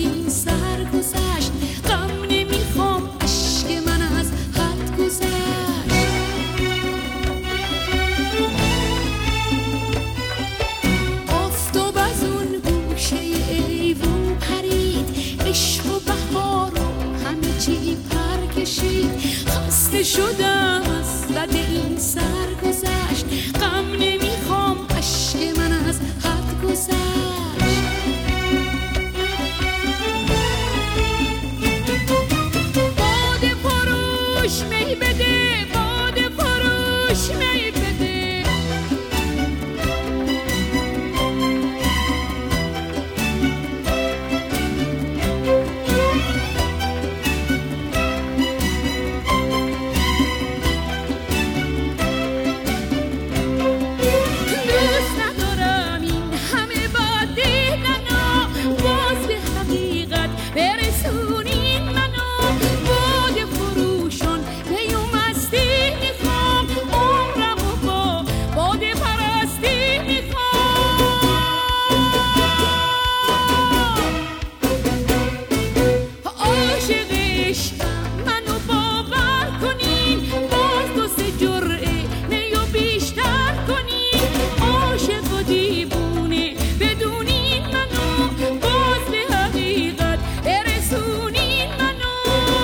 این سر گذشت، غم نمیخوام عشق من از حد گذشت. آفتاب از اون گوشه ایوون پرید، عشق و بهار و همه چی پر کشید. خسته شدم از رد این سر گذشت، غم نمیخوام عشق من از حد گذشت. باده فروش می بده، باده فروش می بده. دوست ندارم این همه بد دیدنو، باز به حقیقت برسونین منو. باده فروشان می و مستی میخوام، عمرمو با باده پرستی میخوام. عاشق عشقم منو باور کنین، باز دو سه جرعه می و بیشتر کنین. عاشق و دیوونه بدونین منو، باز به حقیقت برسونین منو.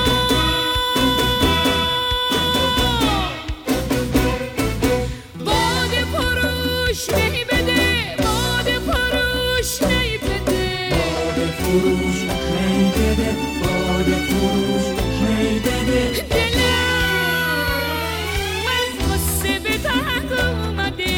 باده فروش می بده، باده فروش می بده. باده فروش می بده، باده فروش می بده. دلم از غصه به تنگ اومده،